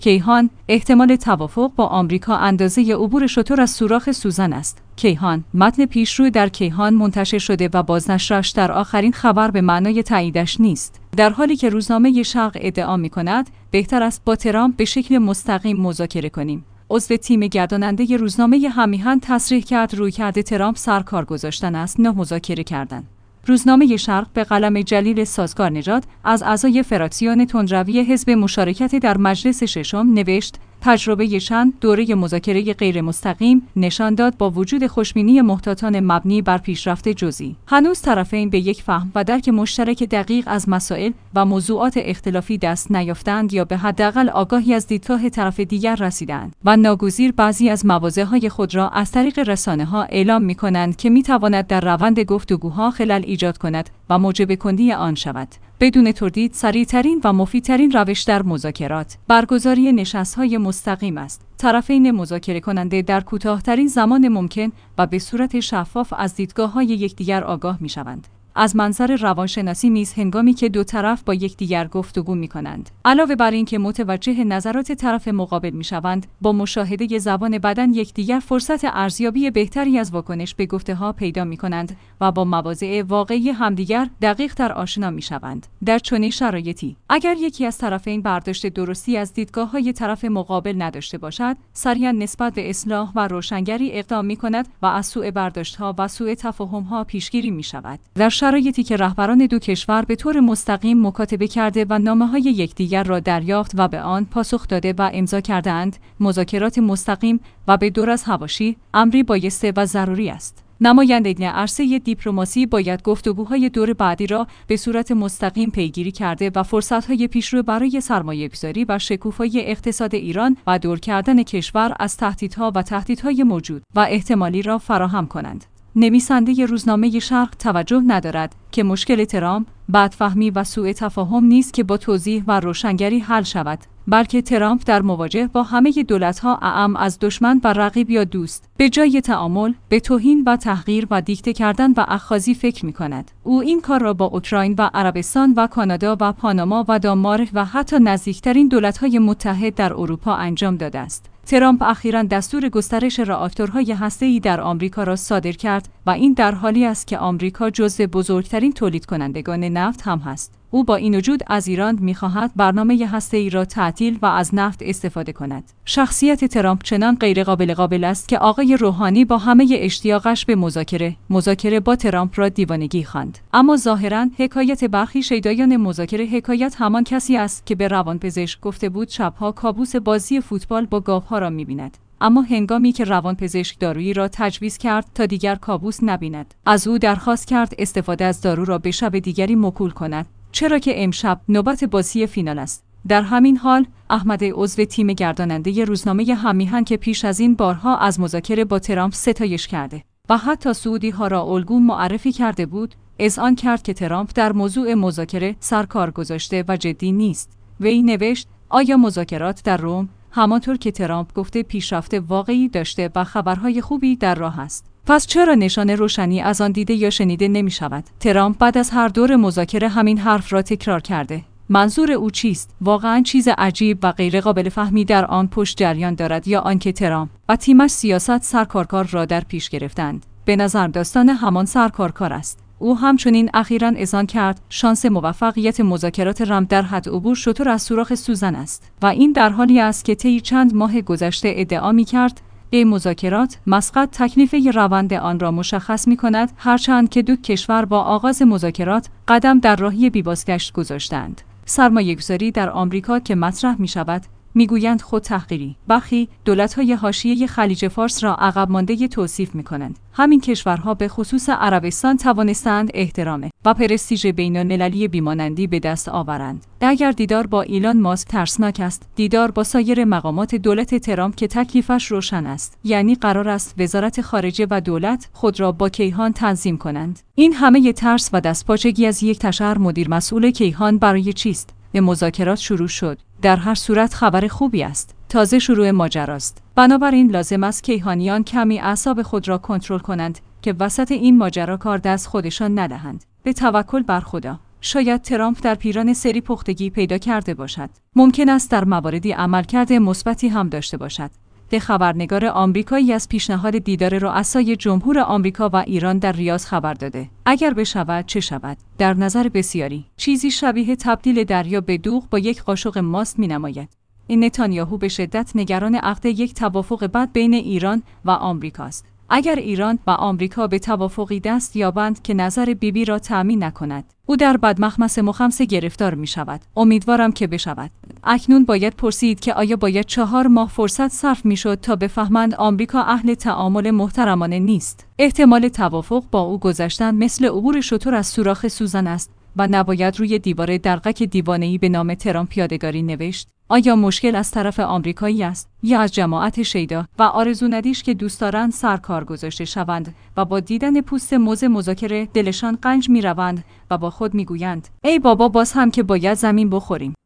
کیهان: احتمال توافق با آمریکا اندازه عبور شتر از سوراخ سوزن است. کیهان: متن پیشرو در کیهان منتشر شده و بازنشرش در آخرین خبر به معنای تاییدش نیست. در حالی که روزنامه شرق ادعا می‌کند بهتر است با ترامپ به شکل مستقیم مذاکره کنیم. عضو تیم گرداننده روزنامه همیهن تصریح کرد رویکرد ترامپ سرکار گذاشتن است، نه مذاکره کردن. روزنامه شرق به قلم جلیل سازگارنژاد از اعضای فراکسیون تندروی حزب مشارکت در مجلس ششم نوشت: تجربه چند دوره مذاکره غیر مستقیم نشان داد با وجود خوشبینی محتاطانه مبنی بر پیشرفت جزئی، هنوز طرفین به یک فهم و درک مشترک دقیق از مسائل و موضوعات اختلافی دست نیافتند یا به حداقل آگاهی از دیدگاه طرف دیگر رسیدند و ناگزیر بعضی از مواضع‌های خود را از طریق رسانه‌ها اعلام می‌کنند که می‌تواند در روند گفتگوها خلل ایجاد کند و موجب کندی آن شود. بدون تردید سریع‌ترین و مفیدترین روش در مذاکرات برگزاری نشست‌های مستقیم است. طرفین مذاکره کننده در کوتاه‌ترین زمان ممکن و به صورت شفاف از دیدگاه‌های یکدیگر آگاه می‌شوند. از منظر روانشناسی نیز هنگامی که دو طرف با یکدیگر گفتگو می‌کنند، علاوه بر اینکه متوجه نظرات طرف مقابل می‌شوند، با مشاهده زبان بدن یکدیگر فرصت ارزیابی بهتری از واکنش به گفته‌ها پیدا می‌کنند و با مواضع واقعی همدیگر دقیق‌تر آشنا می‌شوند. در چنین شرایطی اگر یکی از طرفین برداشت درستی از دیدگاه‌های طرف مقابل نداشته باشد، سریعاً نسبت به اصلاح و روشنگری اقدام می‌کند و از سوء برداشت‌ها و سوء تفاهم‌ها پیشگیری می‌شود. در شرایطی که رهبران دو کشور به طور مستقیم مکاتبه کرده و نامه‌های یکدیگر را دریافت و به آن پاسخ داده و امضا کرده‌اند، مذاکرات مستقیم و به دور از حواشی امری بایسته و ضروری است. نمایندگان عرصه دیپلماسی باید گفتگوهای دور بعدی را به صورت مستقیم پیگیری کرده و فرصت‌های پیشرو برای سرمایه‌گذاری و شکوفایی اقتصاد ایران و دور کردن کشور از تهدیدها و تهدیدهای موجود و احتمالی را فراهم کنند. نویسنده روزنامه شرق توجه ندارد که مشکل ترامپ بدفهمی و سوء تفاهم نیست که با توضیح و روشنگری حل شود، بلکه ترامپ در مواجهه با همه دولت‌ها اعم از دشمن و رقیب یا دوست به جای تعامل به توهین و تحقیر و دیکته کردن و اخاذی فکر می‌کند. او این کار را با اوکراین و عربستان و کانادا و پاناما و دانمارک و حتی نزدیکترین دولت‌های متحد در اروپا انجام داده است. ترامپ اخیراً دستور گسترش راکتورهای هسته‌ای در آمریکا را صادر کرد و این در حالی است که آمریکا جزو بزرگترین تولید کنندگان نفت هم است. او با این وجود از ایران می‌خواهد برنامه هسته‌ای را تعطیل و از نفت استفاده کند. شخصیت ترامپ چنان غیرقابل است که آقای روحانی با همه اشتیاقش به مذاکره با ترامپ را دیوانگی خواند. اما ظاهراً حکایت برخی شیدایان مذاکره حکایت همان کسی است که به روانپزشک گفته بود شب‌ها کابوس بازی فوتبال با گاوها را می‌بیند. اما هنگامی که روانپزشک دارویی را تجویز کرد تا دیگر کابوس نبیند، از او درخواست کرد استفاده از دارو را به شب دیگری موکول کند، چرا که امشب نوبت بازی فینال است. در همین حال احمد عضو تیم گرداننده روزنامه همیهن که پیش از این بارها از مذاکره با ترامپ ستایش کرده و حتی سعودی‌ها را الگو معرفی کرده بود، اذعان کرد که ترامپ در موضوع مذاکره سرکار گذاشته و جدی نیست. وی نوشت: آیا مذاکرات در روم همانطور که ترامپ گفته پیشرفت واقعی داشته و خبرهای خوبی در راه است؟ پس چرا نشان روشنی از آن دیده یا شنیده نمی شود؟ ترامپ بعد از هر دور مذاکره همین حرف را تکرار کرده. منظور او چیست؟ واقعاً چیز عجیب و غیر قابل فهمی در آن پشت جریان دارد یا آنکه ترامپ و تیمش سیاست سرکارکار را در پیش گرفتند؟ به نظر داستان همان سرکارکار است. او همچنین اخیراً اذعان کرد شانس موفقیت مذاکرات رم در حد عبور شتر از سوراخ سوزن است و این در حالی است که طی چند ماه گذشته ادعا می‌کرد این مذاکرات مسقط تکلیف روند آن را مشخص می‌کند، هرچند که دو کشور با آغاز مذاکرات قدم در راهی بی‌بازگشت گذاشتند. سرمایه‌گذاری در آمریکا که مطرح می‌شود، میگویند خود تحقیری. برخی دولت‌های حاشیه خلیج فارس را عقب مانده توصیف می‌کنند. همین کشورها به خصوص عربستان توانستند احترام و پرستیژ بین‌المللی بیمانندی به دست آورند. اگر دیدار با ایلان ماسک ترسناک است، دیدار با سایر مقامات دولت ترامپ که تکلیفش روشن است، یعنی قرار است وزارت خارجه و دولت خود را با کیهان تنظیم کنند. این همه ترس و دستپاچگی از یک تشر مدیر مسئول کیهان برای چیست؟ به مذاکرات شروع شد. در هر صورت خبر خوبی است. تازه شروع ماجراست. بنابراین لازم است کیهانیان کمی اعصاب خود را کنترل کنند که وسط این ماجرا کار دست خودشان ندهند. به توکل بر خدا. شاید ترامپ در پیران سری پختگی پیدا کرده باشد. ممکن است در مواردی عملکرد مثبتی هم داشته باشد. خبرنگار آمریکایی از پیشنهاد دیدار رؤسای جمهور آمریکا و ایران در ریاض خبر داده. اگر بشود چه شود؟ در نظر بسیاری چیزی شبیه تبدیل دریا به دوغ با یک قاشق ماست می‌نماید. این نتانیاهو به شدت نگران عقد یک توافق بد بین ایران و آمریکاست. اگر ایران و آمریکا به توافقی دست یابند که نظر بیبی را تأمین نکند، او در بدمخمس مخمسه گرفتار می شود. امیدوارم که بشود. اکنون باید پرسید که آیا باید 4 ماه فرصت صرف می شد تا بفهمند آمریکا اهل تعامل محترمانه نیست. احتمال توافق با او گذشتن مثل عبور شتر از سوراخ سوزن است و نباید روی دیوار دلقک دیوانه‌ای به نام ترامپ یادگاری نوشت. آیا مشکل از طرف آمریکایی است یا از جماعت شیدا و آرزو ندیش که دوست دارند سرکار گذاشته شوند و با دیدن پوست موز مذاکره دلشان قنج می روند و با خود می گویند ای بابا باز هم که باید زمین بخوریم.